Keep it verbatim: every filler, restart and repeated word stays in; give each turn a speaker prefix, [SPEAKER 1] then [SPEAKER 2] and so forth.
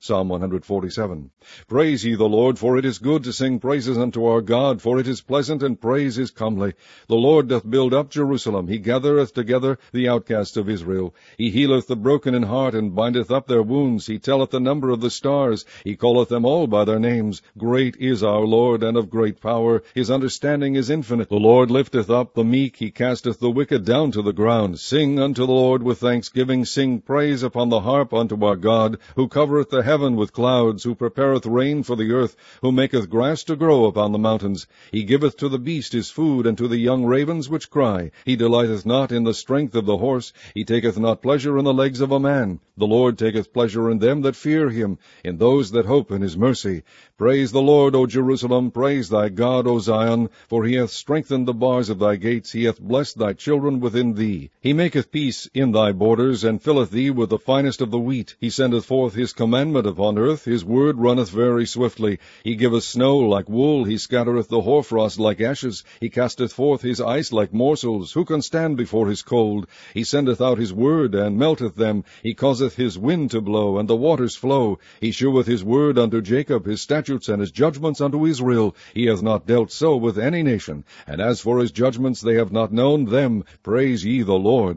[SPEAKER 1] Psalm one forty-seven. Praise ye the Lord, for it is good to sing praises unto our God, for it is pleasant, and praise is comely. The Lord doth build up Jerusalem, he gathereth together the outcasts of Israel. He healeth the broken in heart, and bindeth up their wounds. He telleth the number of the stars, he calleth them all by their names. Great is our Lord, and of great power, his understanding is infinite. The Lord lifteth up the meek, he casteth the wicked down to the ground. Sing unto the Lord with thanksgiving, sing praise upon the harp unto our God, who covereth the heaven with clouds, who prepareth rain for the earth, who maketh grass to grow upon the mountains. He giveth to the beast his food, and to the young ravens which cry. He delighteth not in the strength of the horse, he taketh not pleasure in the legs of a man. The Lord taketh pleasure in them that fear him, in those that hope in his mercy. Praise the Lord, O Jerusalem, praise thy God, O Zion, for he hath strengthened the bars of thy gates, he hath blessed thy children within thee. He maketh peace in thy borders, and filleth thee with the finest of the wheat. He sendeth forth his commandment upon earth, his word runneth very swiftly. He giveth snow like wool, he scattereth the hoarfrost like ashes. He casteth forth his ice like morsels. Who can stand before his cold? He sendeth out his word, and melteth them. He causeth his wind to blow, and the waters flow. He sheweth his word unto Jacob, his statutes and his judgments unto Israel. He hath not dealt so with any nation, and as for his judgments they have not known them. Praise ye the Lord.